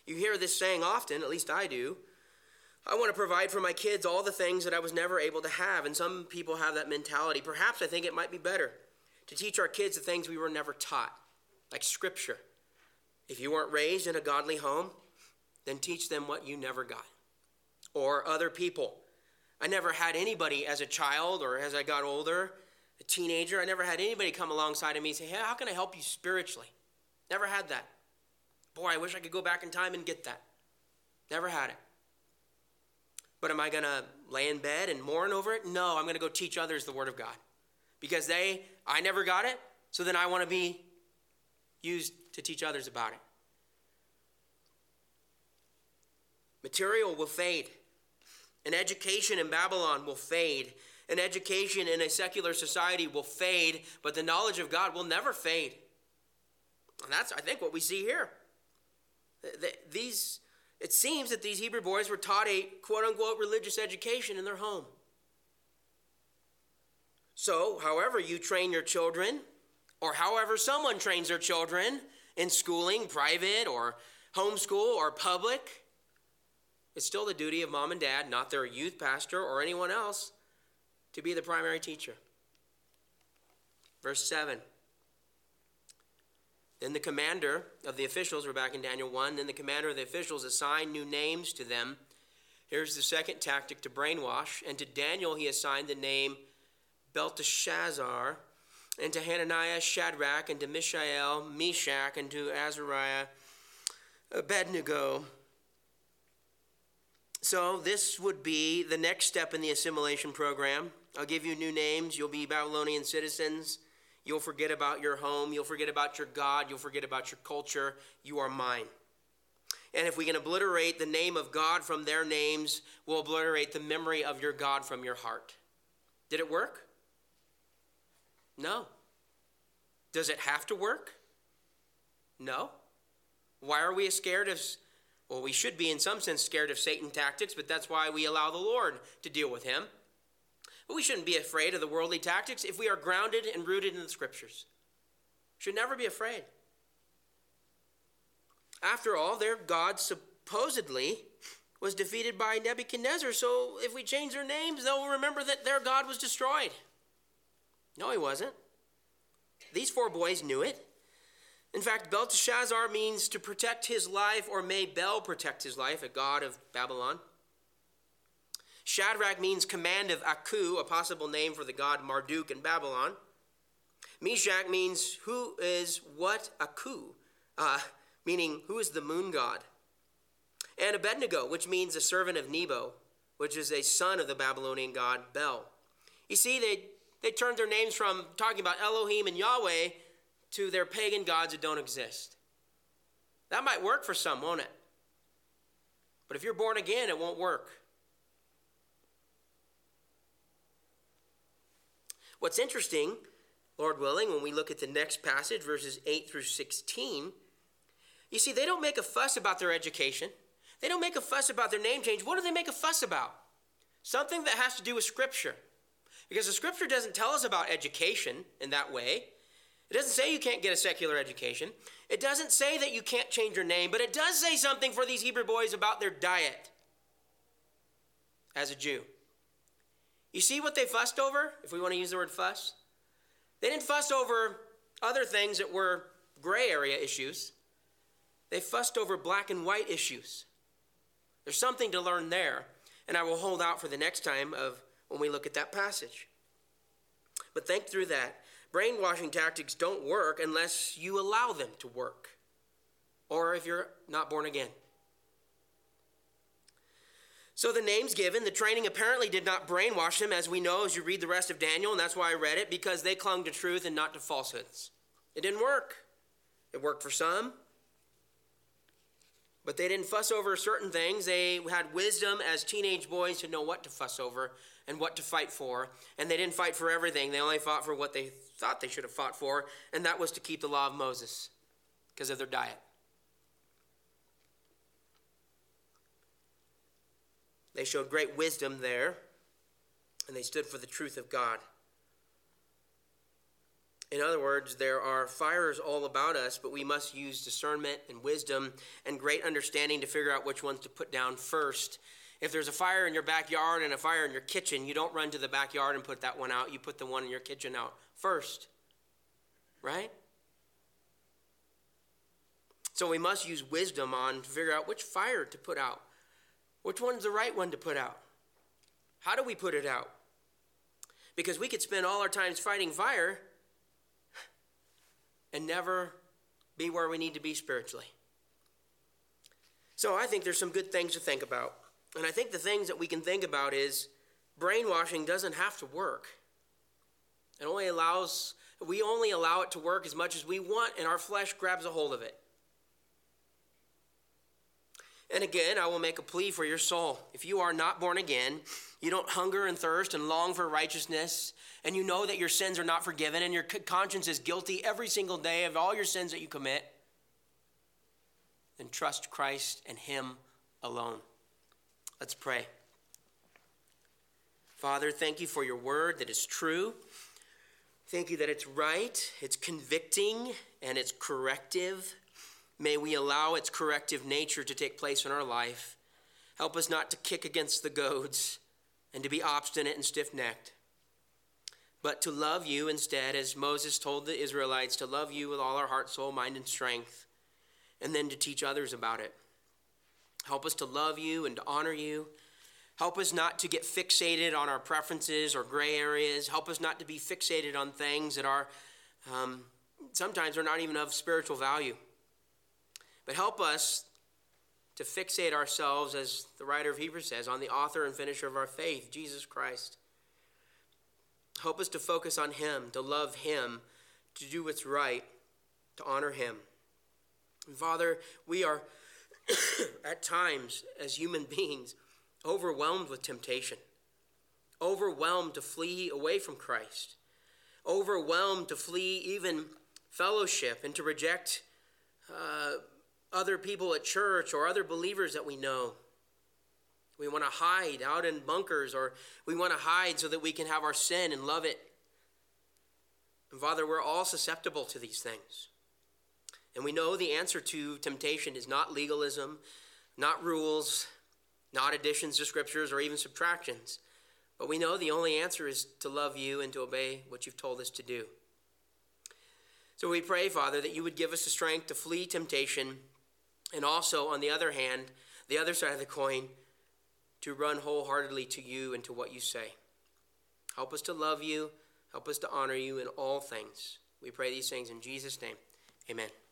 You hear this saying often, at least I do. I want to provide for my kids all the things that I was never able to have. And some people have that mentality. Perhaps I think it might be better to teach our kids the things we were never taught, like Scripture. If you weren't raised in a godly home, then teach them what you never got. Or other people. I never had anybody as a child or as I got older, a teenager, I never had anybody come alongside of me and say, hey, how can I help you spiritually? Never had that. Boy, I wish I could go back in time and get that. Never had it. But am I going to lay in bed and mourn over it? No, I'm going to go teach others the Word of God. Because they, I never got it, so then I want to be used to teach others about it. Material will fade. An education in Babylon will fade. An education in a secular society will fade, but the knowledge of God will never fade. And that's, I think, what we see here. These, it seems that these Hebrew boys were taught a quote-unquote religious education in their home. So, however you train your children, or however someone trains their children in schooling, private or homeschool or public, it's still the duty of mom and dad, not their youth pastor or anyone else, to be the primary teacher. Verse seven. Then the commander of the officials, we're back in Daniel one, then the commander of the officials assigned new names to them. Here's the second tactic to brainwash. And to Daniel he assigned the name Belteshazzar, and to Hananiah, Shadrach, and to Mishael, Meshach, and to Azariah, Abednego. So this would be the next step in the assimilation program. I'll give you new names. You'll be Babylonian citizens. You'll forget about your home. You'll forget about your God. You'll forget about your culture. You are mine. And if we can obliterate the name of God from their names, we'll obliterate the memory of your God from your heart. Did it work? No. Does it have to work? No. Why are we scared of, well, we should be in some sense scared of Satan tactics, but that's why we allow the Lord to deal with him. But we shouldn't be afraid of the worldly tactics if we are grounded and rooted in the Scriptures. Should never be afraid. After all, their God supposedly was defeated by Nebuchadnezzar, so if we change their names, they'll remember that their God was destroyed. No, he wasn't. These four boys knew it. In fact, Belteshazzar means to protect his life, or may Bel protect his life, a god of Babylon. Shadrach means command of Aku, a possible name for the god Marduk in Babylon. Meshach means who is what Aku, uh, meaning who is the moon god. And Abednego, which means a servant of Nebo, which is a son of the Babylonian god Bel. You see, they, they turned their names from talking about Elohim and Yahweh to their pagan gods that don't exist. That might work for some, won't it? But if you're born again, it won't work. What's interesting, Lord willing, when we look at the next passage, verses eight through sixteen, you see, they don't make a fuss about their education. They don't make a fuss about their name change. What do they make a fuss about? Something that has to do with Scripture. Because the Scripture doesn't tell us about education in that way. It doesn't say you can't get a secular education. It doesn't say that you can't change your name, but it does say something for these Hebrew boys about their diet as a Jew. You see what they fussed over, if we want to use the word fuss? They didn't fuss over other things that were gray area issues. They fussed over black and white issues. There's something to learn there, and I will hold out for the next time of when we look at that passage. But think through that. Brainwashing tactics don't work unless you allow them to work, or if you're not born again. So the names given, the training apparently did not brainwash them, as we know as you read the rest of Daniel, and that's why I read it, because they clung to truth and not to falsehoods. It didn't work. It worked for some, but they didn't fuss over certain things. They had wisdom as teenage boys to know what to fuss over and what to fight for, and they didn't fight for everything. They only fought for what they thought they should have fought for, and that was to keep the law of Moses because of their diet. They showed great wisdom there, and they stood for the truth of God. In other words, there are fires all about us, but we must use discernment and wisdom and great understanding to figure out which ones to put down first. If there's a fire in your backyard and a fire in your kitchen, you don't run to the backyard and put that one out. You put the one in your kitchen out first, right? So we must use wisdom on to figure out which fire to put out. Which one's the right one to put out? How do we put it out? Because we could spend all our times fighting fire and never be where we need to be spiritually. So I think there's some good things to think about. And I think the things that we can think about is brainwashing doesn't have to work. It only allows, we only allow it to work as much as we want, and our flesh grabs a hold of it. And again, I will make a plea for your soul. If you are not born again, you don't hunger and thirst and long for righteousness, and you know that your sins are not forgiven, and your conscience is guilty every single day of all your sins that you commit, then trust Christ and Him alone. Let's pray. Father, thank you for your word that is true. Thank you that it's right, it's convicting, and it's corrective. May we allow its corrective nature to take place in our life. Help us not to kick against the goads and to be obstinate and stiff-necked, but to love you instead, as Moses told the Israelites, to love you with all our heart, soul, mind, and strength, and then to teach others about it. Help us to love you and to honor you. Help us not to get fixated on our preferences or gray areas. Help us not to be fixated on things that are um, sometimes are not even of spiritual value. But help us to fixate ourselves, as the writer of Hebrews says, on the author and finisher of our faith, Jesus Christ. Help us to focus on Him, to love Him, to do what's right, to honor Him. And Father, we are at times, as human beings, overwhelmed with temptation, overwhelmed to flee away from Christ, overwhelmed to flee even fellowship and to reject uh, other people at church or other believers that we know. We want to hide out in bunkers, or we want to hide so that we can have our sin and love it. And Father, we're all susceptible to these things. And we know the answer to temptation is not legalism, not rules, not additions to scriptures or even subtractions. But we know the only answer is to love you and to obey what you've told us to do. So we pray, Father, that you would give us the strength to flee temptation, and also, on the other hand, the other side of the coin, to run wholeheartedly to you and to what you say. Help us to love you. Help us to honor you in all things. We pray these things in Jesus' name. Amen.